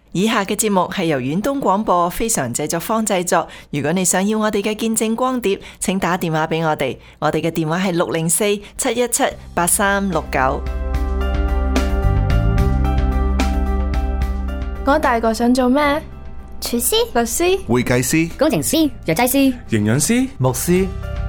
以下嘅節目係由遠東廣播非常製作坊製作。如果你想要我哋嘅見證光碟，請打電話俾我哋。我哋嘅電話係604-717-8369。 我大個想做咩？ 廚師、 律師、 會計師、 工程師、藥劑師、 營養師、 牧師。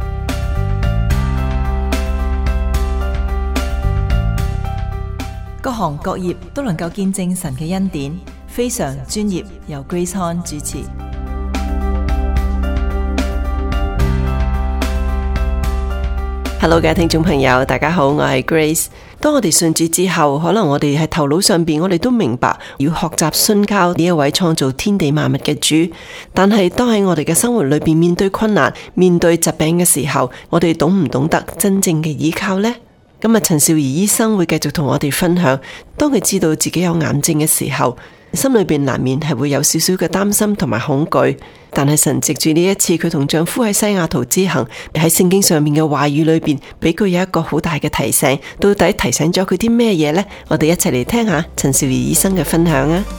各行各業都能夠見證神嘅恩典，非常專業，由 Grace Han 主持。Hello 嘅聽眾朋友，大家好，我係 Grace。當我哋信主之後，可能我哋喺頭腦上邊，我哋都明白要學習信靠呢一位創造天地萬物嘅主。但係當喺我哋嘅生活裏邊面對困難、面對疾病嘅時候，我哋懂唔懂得真正嘅依靠呢？今日陳少儀醫生會繼續同我哋分享，當佢知道自己有癌症嘅時候，心裏邊難免係會有少少嘅擔心同埋恐懼。但係神藉住呢一次佢同丈夫喺西雅圖之行，喺聖經上面嘅話語裏邊，俾佢有一個好大嘅提醒。到底提醒咗佢啲咩嘢呢？我哋一齊嚟聽下陳少儀醫生嘅分享啊！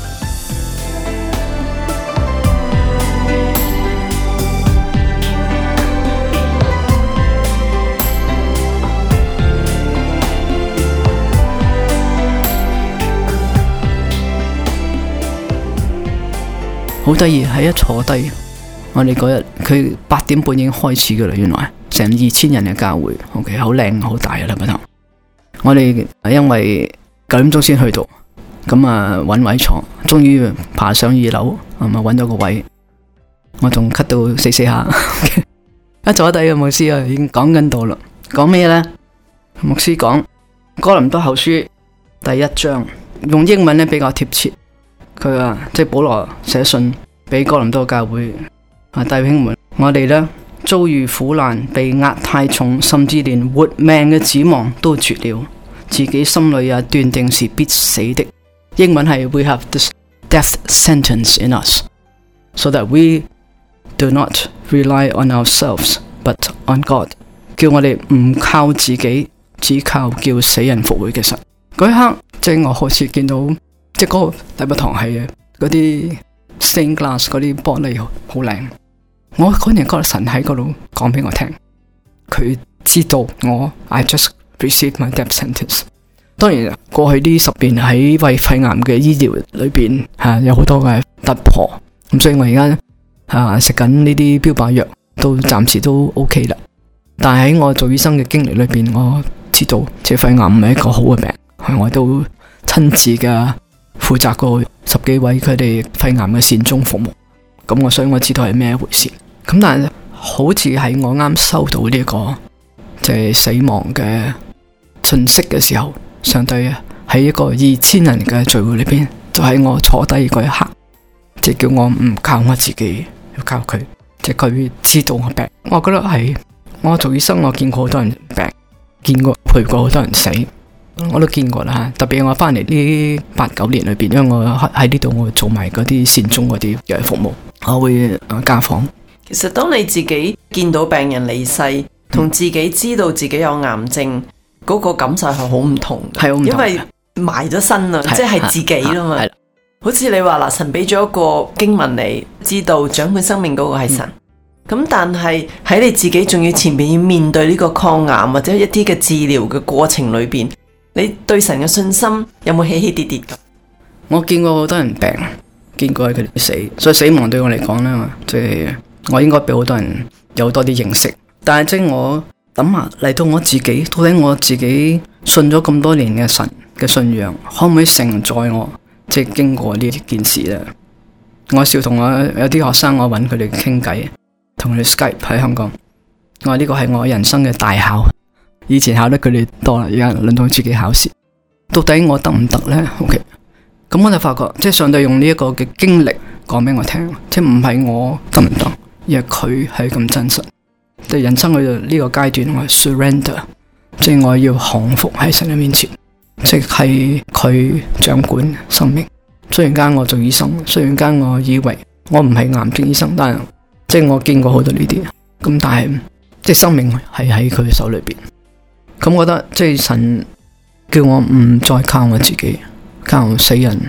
好得意，係一坐低，我哋嗰日佢8點半已經開始噶啦，原來成2000人嘅教會 ，OK， 好靚好大啊禮拜堂。我哋因為9點鐘先去到，咁啊搵位坐，終於爬上2樓，咁啊搵到個位，我仲咳到死下，一坐低嘅牧師啊已經講緊到啦，講咩呢？牧師講哥林多後書第1章，用英文咧比較貼切。佢話即係保羅寫信俾哥林多教會弟兄們，我哋呢遭遇苦難，被壓太重，甚至連活命嘅指望都絕了，自己心裏也斷定是必死的。英文係 We have this death sentence in us, so that we do not rely on ourselves, but on God。叫我哋唔靠自己，只靠叫死人復活嘅神。嗰一刻，即係我好似見到。即係嗰個禮拜堂係嗰啲 stained glass 嗰啲玻璃好靚，我嗰年覺得神喺嗰度講俾我聽，佢知道我 I just received my death sentence。當然過去呢10年喺為肺癌嘅醫療裏邊有好多嘅突破，咁所以我而家食緊呢啲標靶藥都暫時都 OK 啦。但係喺我做醫生嘅經歷裏邊，我知道即係肺癌唔係一個好嘅病，我都親自嘅。負責過10幾位佢哋肺癌嘅善終服務，咁所以我知道係咩一回事。咁但係好似喺我啱收到呢個即係死亡嘅訊息嘅時候，上帝喺一個2000人嘅聚會裏邊，就喺我坐低嗰一刻，即係叫我唔靠我自己，要靠佢，即係佢知道我病。我覺得係我做醫生，我見過好多人病，見過陪過好多人死。我都見過啦，特別我翻嚟呢8、9年裏邊，因為我喺呢度我做埋嗰啲善終嗰啲嘅服務，我會家訪。 其實當你自己見到病人離世，同自己知道自己有癌症嗰個感受係好唔同， 係好唔同， 因為埋咗身啦，即係自己啦嘛。好似你話嗱，神俾咗一個經文你，知道掌管生命嗰個係神。咁但係喺你自己仲要前面要面對呢個抗癌或者一啲嘅治療嘅過程裏邊。你對神嘅信心有冇起起跌跌㗎？ 我見過好多人病，見過佢哋死，所以死亡對我嚟講呢，即係我應該俾好多人有多啲認識。但係即係我諗下嚟到我自己，到底我自己信咗咁多年嘅神嘅信仰，可唔可以承載我即係經過呢件事呢？我少同我有啲學生，我揾佢哋傾偈，同佢哋 Skype 喺香港。我話呢個係我人生嘅大考。以前考得佢哋多啦，而家輪到自己考試，到底我得唔得呢？ OK， 咁我就發覺，即係上帝用呢一個嘅經歷講俾我聽，即係唔係我得唔得，而係佢係咁真實。即係人生去到呢個階段，我係 surrender， 即係我要降服喺神嘅面前，即係佢掌管生命。雖然間我做醫生，雖然間我以為我唔係癌症醫生，但係即係我見過好多呢啲，咁但係即係生命係喺佢嘅手裏邊。咁我覺得即係神叫我唔再靠我自己，靠死人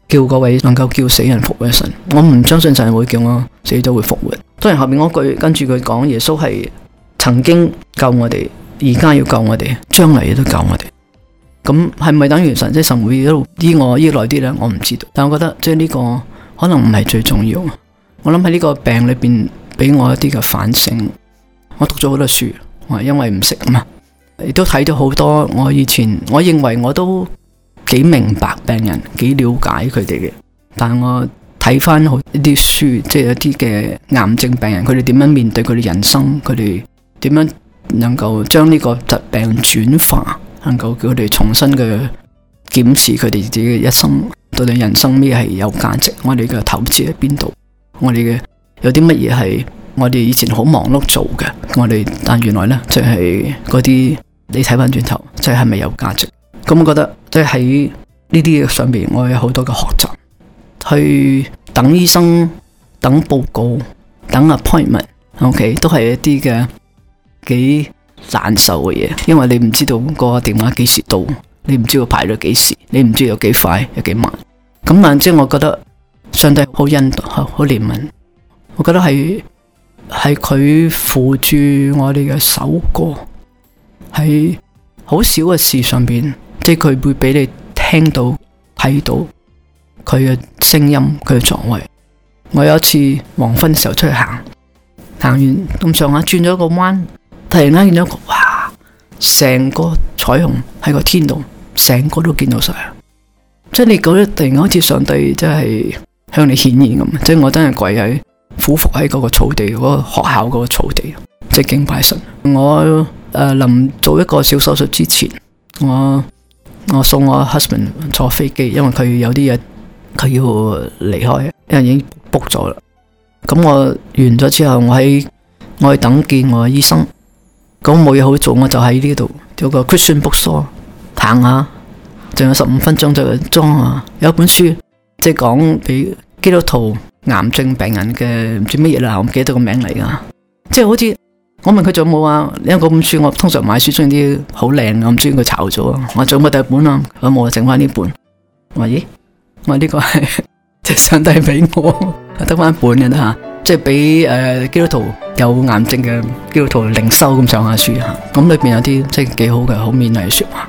叫嗰位能夠叫死人復活嘅神。我唔相信神會叫我死咗會復活。當然後面嗰句跟住佢講，耶穌係曾經救我哋，而家要救我哋，將來亦都救我哋。咁係咪等於神即係神會一路醫我醫耐啲呢？我唔知道。但我覺得即係呢個可能唔係最重要。我諗喺呢個病裏邊俾我一啲嘅反省。我讀咗好多書，我係因為唔識啊嘛，亦都睇咗好多。我以前我認為我都幾明白病人，幾了解佢哋嘅。但我睇翻好一啲書，即係一啲嘅癌症病人，佢哋點樣面對佢哋人生，佢哋點樣能夠將呢個疾病轉化，能夠叫佢哋重新嘅檢視佢哋自己嘅一生，到底人生咩係有價值，我哋嘅投資喺邊度，我哋嘅有啲乜嘢係我哋以前好忙碌做嘅，但原來呢，就係嗰啲你睇翻轉頭，即係咪有價值？咁我覺得即係喺呢啲上邊，我有好多嘅學習，去等醫生、等報告、等 appointment，OK，都係一啲嘅幾難受嘅嘢，因為你唔知道個電話幾時到，你唔知道排咗幾時，你唔知道有幾快有幾慢。咁但即係我覺得上帝好恩好憐憫，我覺得係佢扶住我哋嘅手過，喺好少嘅事上邊，即係佢會俾你聽到睇到佢嘅聲音，佢嘅作為。我有一次黃昏嘅時候出去行完咁上下轉咗一個彎，突然間見到一個哇，成個彩虹喺個天度，成個都見到晒。即係你覺得突然間好似上帝真係向你顯現咁，即係我真係跪喺俯伏喺嗰個草地，嗰個學校嗰個草地，即係敬拜神。我臨做一個小手術之前，我送我 husband 坐飛機，因為佢有啲嘢佢要離開，因為已經 book 咗啦。咁我完咗之後，我去等見我嘅醫生。咁冇嘢好做，我就喺呢度有個 Christian bookstore 行下，仲有15分鐘就裝啊。有一本書即係講俾基督徒癌症病人嘅唔知乜嘢啦，我唔記得個名嚟噶。即係好似我問佢仲有冇啊？因為嗰本書我通常買書中意啲好靚，我唔中意佢炒咗。我仲有冇第二本啊？我冇，剩翻呢本。我話咦，我話呢個係即係上帝俾我得翻一本嘅吓，即係俾基督徒有癌症嘅基督徒靈修咁上下書吓。咁裏邊有啲即係幾好嘅，好勉勵嘅說話。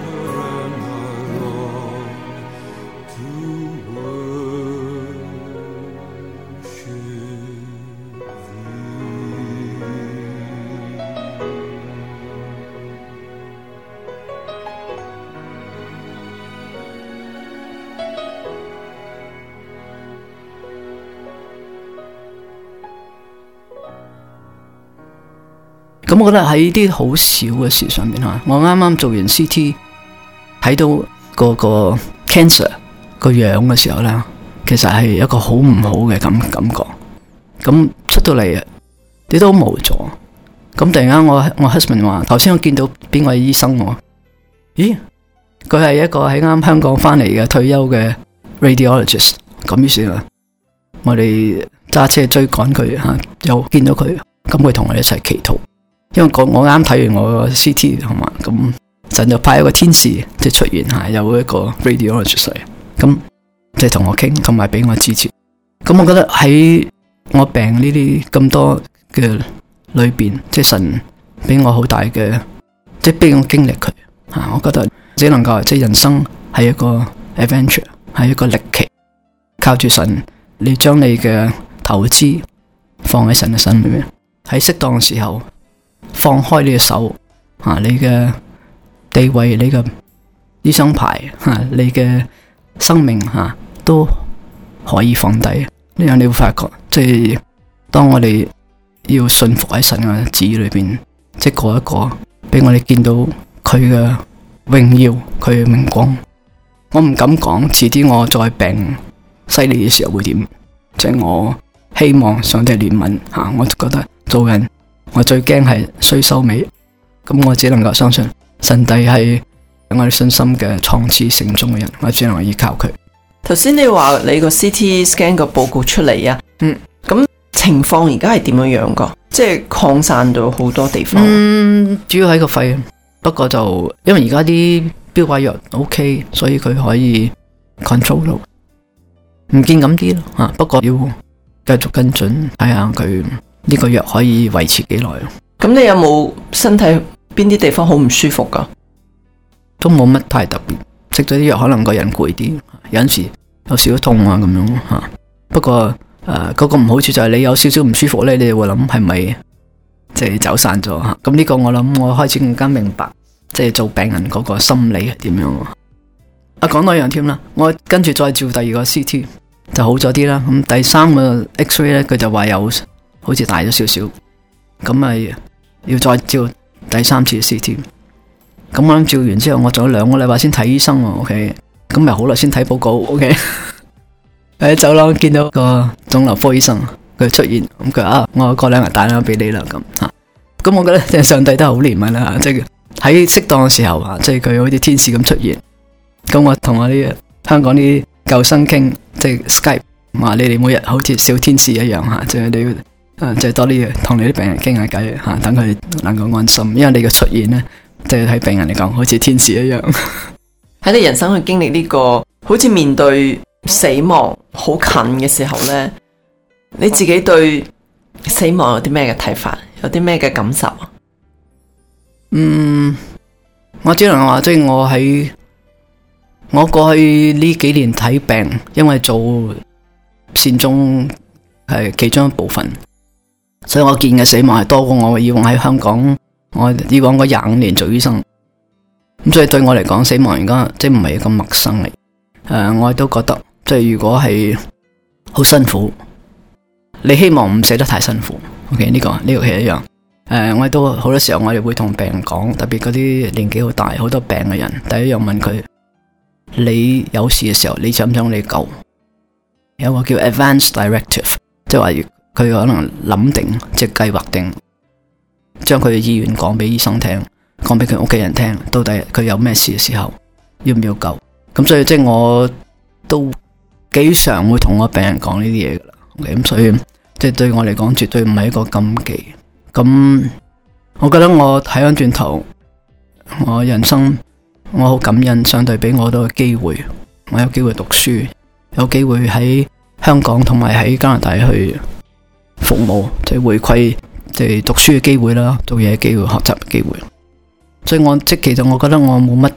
咁我覺得喺啲好少嘅事上面吓，我啱啱做完 CT 睇到個 cancer 個樣嘅時候咧，其實係一個好唔好嘅感覺。咁出到嚟你都好無助。咁突然間我 husband 話，頭先我見到邊位醫生喎？咦，佢係一個喺啱香港翻嚟嘅退休嘅 radiologist。咁於是啊，我哋揸車追趕佢吓，又見到佢，咁佢同我哋一齊祈禱。因為我啱睇完我個 CT 同埋咁，神就派一個天使即係出現吓，有一個 radiologist 嚟，咁即係同我傾，同埋俾我支持。咁我覺得喺我病呢啲咁多嘅裏邊，即係神俾我好大嘅，即係俾我經歷佢吓。我覺得只能夠即係人生係一個 adventure， 係一個歷奇，靠住神，你將你嘅投資放喺神嘅身裏面，喺適當嘅時候。放開你嘅手，你嘅地位、你嘅醫生牌、你嘅生命都可以放低。呢樣你會發覺，即係當我哋要信服喺神嘅旨意裏邊，即係過一個俾我哋見到佢嘅榮耀、佢嘅明光。我唔敢講，遲啲我再病犀利嘅時候會點？即係我希望上帝憐憫我覺得做人。我最驚係衰收尾，咁我只能夠相信上帝係我哋信心嘅創始成終嘅人，我只能夠依靠佢。 頭先你話你個 CT scan 個報告出嚟啊，咁情況而家係點樣樣噶？即係擴散到好多地方。 主要喺個肺，不過就因為而家啲標靶藥 OK， 所以佢可以 control 到，唔見咁啲咯。不過要繼續跟進，睇下佢。呢個藥可以維持幾耐？ 咁你有冇身體邊啲地方好唔舒服噶？ 都冇乜太特別，食咗啲藥可能個人攰啲，有陣時有少少痛咁樣吓。不過嗰個唔好處就係你有少少唔舒服咧，你就會諗係咪即係走散咗吓？咁呢個我諗我開始更加明白，即係做病人嗰個心理係點樣。講多樣添啦，我跟住再照第二個 CT 就好咗啲啦。咁第三個 X-ray 咧，佢就話有。好似大咗少少，咁咪要再照第三次 CT。咁我諗照完之後，我做咗2個禮拜先睇醫生喎。OK，咁咪好耐先睇報告。OK， 喺走廊見到個腫瘤科醫生，佢出現，咁佢話我過2日打電話俾你啦。咁我覺得即係上帝都係好憐憫啦，即係喺適當嘅時候即係佢好似天使咁出現。咁我同我啲香港啲舊生傾，即係 Skype， 話你哋每日好似小天使一樣吓，即係你。即係多啲同你啲病人傾下偈吓，等佢能夠安心。因為你嘅出現呢，即係喺病人嚟講，好似天使一樣。 喺你人生去經歷呢個，好似面對死亡好近嘅時候呢，你自己對死亡有啲咩嘅睇法？有啲咩嘅感受？ 我只能話，即係我過去呢幾年睇病，因為做善終係其中一部分。所以我見嘅死亡係多過我以往喺香港，我以往嗰25年做醫生，咁所以對我嚟講，死亡而家即係唔係一個陌生嚟。我都覺得即係如果係好辛苦，你希望唔死得太辛苦。OK， 呢個係一樣。我都好多時候我哋會同病人講，特別嗰啲年紀好大、好多病嘅人，第一樣問佢：你有事嘅時候，你想唔想你救？有個叫 Advance Directive， 即係話。佢可能諗定，即係計劃定，將佢嘅意願講俾醫生聽，講俾佢屋企人聽，到底佢有咩事嘅時候，要唔要救？咁所以即係我都幾常會同我病人講呢啲嘢噶啦。咁所以即係對我嚟講，絕對唔係一個禁忌。咁我覺得我睇翻轉頭，我人生我好感恩上帝俾我好多機會，我有機會讀書，有機會喺香港同埋喺加拿大去服務，即係回饋，即係讀書嘅機會啦，做嘢嘅機會，學習嘅機會。所以其實我覺得我冇乜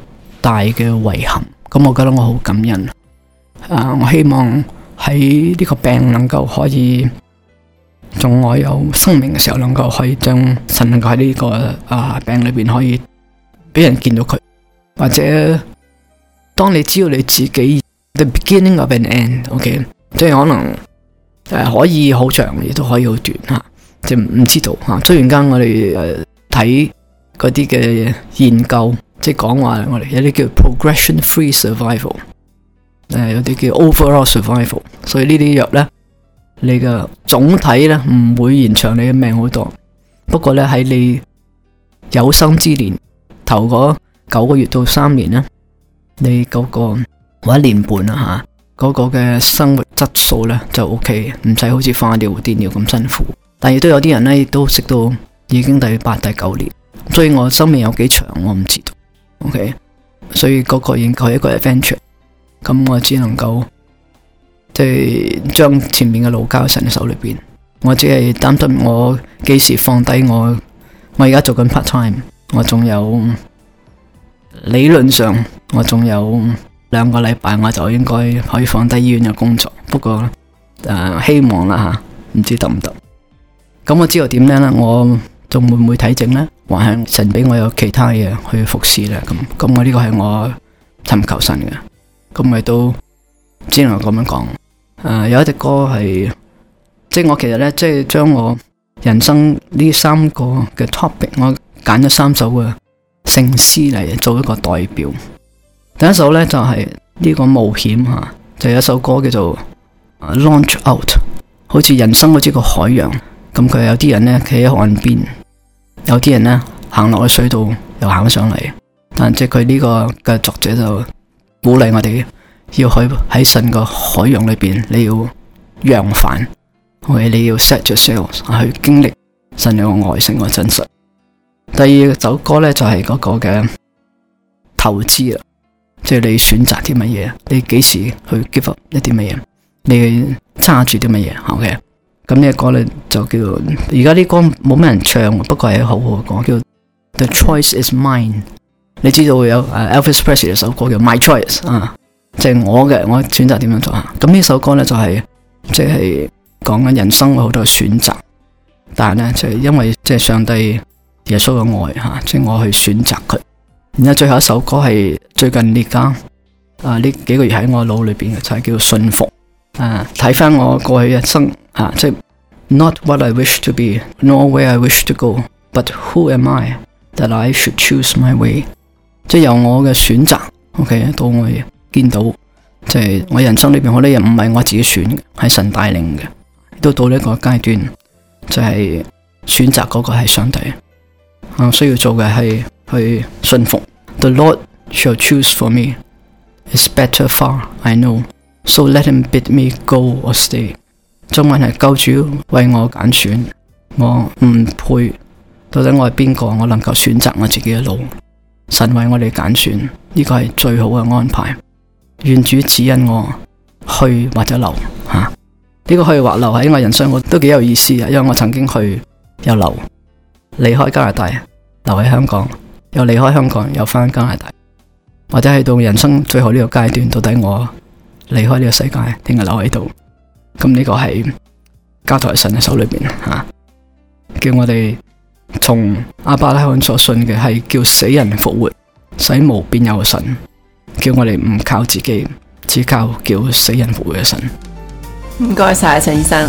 大嘅遺憾。咁我覺得我好感恩。我希望喺呢個病能夠可以，仲我有生命嘅時候，能夠可以將神能夠喺呢個病裏邊可以俾人見到佢，或者當你知道你自己 the beginning of an end，OK，即係可能可以好長，亦都可以好短吓，即係唔知道吓。突然間我哋睇嗰啲嘅研究，即係講話我哋有啲叫 progression free survival， 有啲叫 overall survival， 所以呢啲藥咧，你嘅總體咧唔會延長你嘅命好多。不過咧喺你有生之年頭嗰9個月到3年咧，你嗰個或1年半啦吓，嗰個嘅生活質素咧就 OK， 唔使好似化療、電療咁辛苦。但亦都有啲人咧都食到已經第8、第9年，所以我生命有幾長我唔知道。OK， 所以嗰個應該係一個 adventure， 咁我只能夠即係將前面嘅路交喺神嘅手裏邊。我只係擔心我幾時放低我而家做緊 part time， 我仲有理論上我仲有2個禮拜我就應該可以放低醫院嘅工作。不過希望啦吓，唔知得唔得。咁我知道點樣啦，我仲會唔會睇症呢？還係神俾我有其他嘢去服侍呢？咁我呢個係我尋求神嘅。咁我都只能咁樣講。有一隻歌係，即係我其實呢，即係將我人生呢3個嘅 topic， 我揀咗3首嘅聖詩嚟做一個代表。第一首呢，就係呢個冒險吓，就有一首歌叫做 Launch Out， 好似人生好似個海洋。咁佢有啲人呢，企喺岸邊，有啲人呢，行落去水度又行上嚟。但即係佢呢個嘅作者就鼓勵我哋要去喺神個海洋裏邊，你要揚帆，你要 set yourself 去經歷神有個愛性個真實。第二首歌呢，就係嗰個嘅投資啦，即係你選擇啲乜嘢，你幾時去 give up 一啲乜嘢，你揸住啲乜嘢。OK，咁呢個歌呢，就叫做，而家啲歌冇咩人唱，不過係好好嘅歌，叫 The Choice Is Mine。你知道有Elvis Presley 嘅首歌叫 My Choice 即係我選擇點樣做。咁呢首歌呢，就係即係講緊人生好多選擇，但係呢，就係因為即係上帝耶穌嘅愛即係我去選擇佢。然後最後一首歌係最近呢幾個月喺我腦裏邊嘅，就係叫信服。睇翻我過去一生即係 Not what I wish to be, nor where I wish to go, but who am I that I should choose my way。 即係由我嘅選擇 OK 到我見到即係我人生裏邊好多嘢唔係我自己選嘅，係神帶領嘅。都到呢個階段就係選擇嗰個係上帝。我需要做嘅係去信服。The Lord shall choose for me. It's better far, I know. So let him bid me go or stay。 中文係救主為我揀選，我唔配，到底我係邊個？我能夠選擇我自己嘅路。神為我哋揀選，呢個係最好嘅安排。願主指引我去或者留呢個去或留喺我人生我都幾有意思啊！因為我曾經去又留，離開加拿大，留喺香港，又離開香港，又返加拿大，或者係到人生最後呢個階段，到底我離開呢個世界定係留喺度？咁呢個係交託喺神嘅手裏邊叫我哋從亞伯拉罕所信嘅係叫死人復活，使無變有嘅神，叫我哋唔靠自己，只靠叫死人復活嘅神。 唔該晒陳醫生。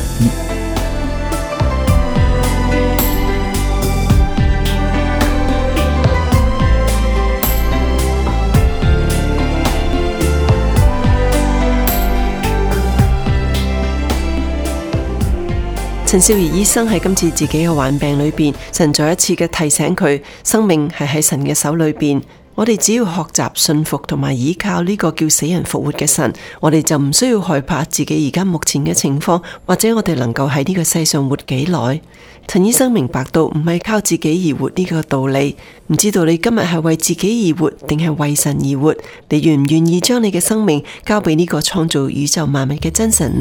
陳少儀醫生喺今次自己嘅患病裏邊，神再一次嘅提醒佢，生命係喺神嘅手裏邊。我哋只要學習信服同埋依靠呢個叫死人復活嘅神，我哋就唔需要害怕自己而家目前嘅情況，或者我哋能夠喺呢個世上活幾耐。陳醫生明白到唔係靠自己而活呢個道理，唔知道你今日係為自己而活，定係為神而活？你願唔願意將你嘅生命交俾呢個創造宇宙萬物嘅真神呢？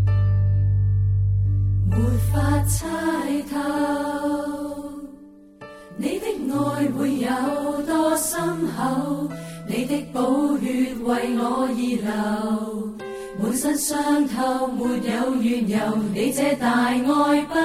沒法猜透你的愛會有多深厚？你的寶血為我而流，滿身傷透沒有緣由，你這大愛不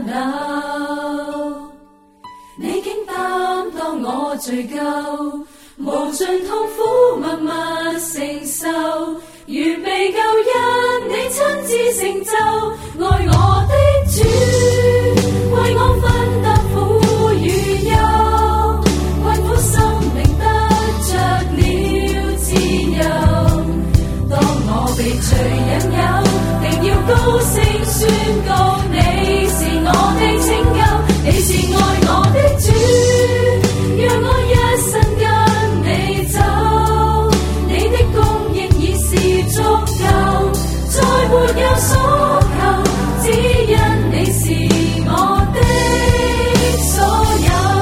朽。你竟擔當我罪疚，無盡痛苦默默承受，如被救恩你親自成就。愛我的主為我分擔苦與憂，困苦心靈得着了自由。當我被罪引誘，定要高聲宣告，你是我的拯救，你是愛我的主，讓我一生跟你走，你的供應已是足夠，再沒有所求，只因你是我的所有。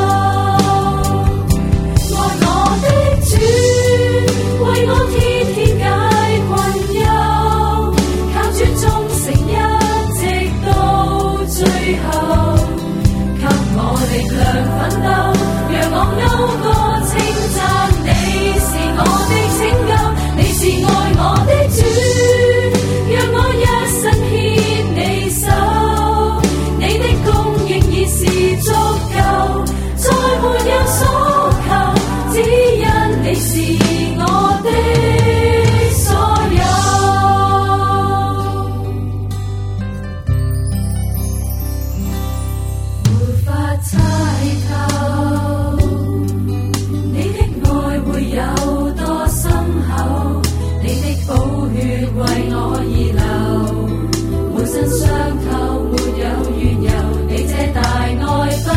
愛我的主為我天天解困憂，靠主忠誠一直到最後，給我力量奮鬥，讓我謳歌稱讚，你是我的拯救，你是愛我的主，讓我一生牽你手，你的供應已是足夠，再沒有所求，只因你是我的所有。沒法猜透你的愛會有多深厚，你的寶血為我而流，滿身傷透沒有緣由，你這大愛不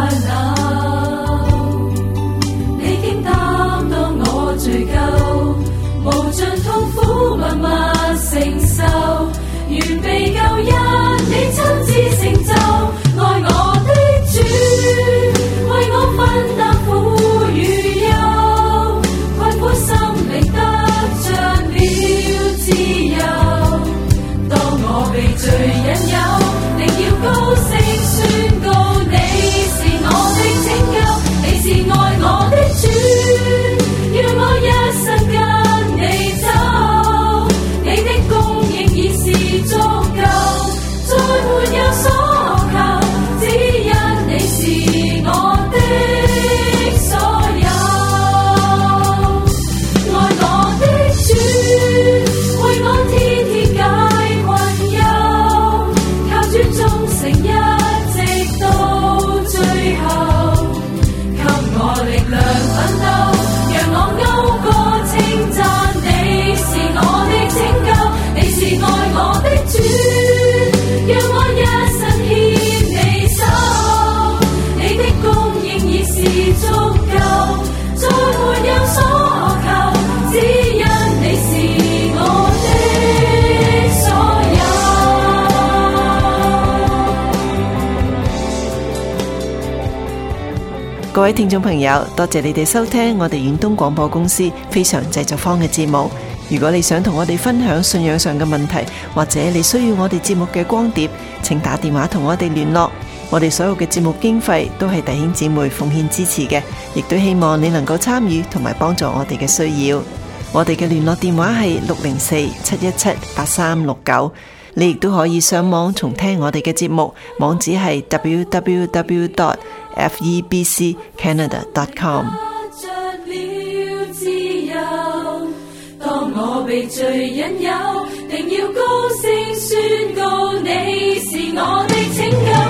朽。你竟擔當我罪疚，無盡痛苦默默承受，願被救恩你親自成就。愛我的主為我分擔苦與憂，困苦心靈得着了自由。當我被罪引誘，定要高聲宣告，你是我的拯救，你是愛我的主，讓我一生跟你走，你的供應已是足夠，再沒有所求，只因你是我的所有。愛我的主為我天天解困憂，靠主忠誠一直到最後，給我力量奮鬥，讓我謳歌稱讚，你是我的拯救，你是愛我的主，讓我一生牽你手，你的供應已是足夠，再沒有所求，只因你是我的所有。 各位聽眾朋友，多謝你哋收聽我哋遠東廣播公司非常製作坊嘅節目。如果你想同我哋分享信仰上嘅問題，或者你需要我哋節目嘅光碟，請打電話同我哋聯絡。我哋所有嘅節目經費都係弟兄姊妹奉獻支持嘅，亦都希望你能夠參與同埋幫助我哋嘅需要。我哋嘅聯絡電話係604-717-8369。你亦都可以上網重聽我哋嘅節目，網址係 www.febccanada.com。 當我被罪引誘，定要高聲宣告，你是我的拯救。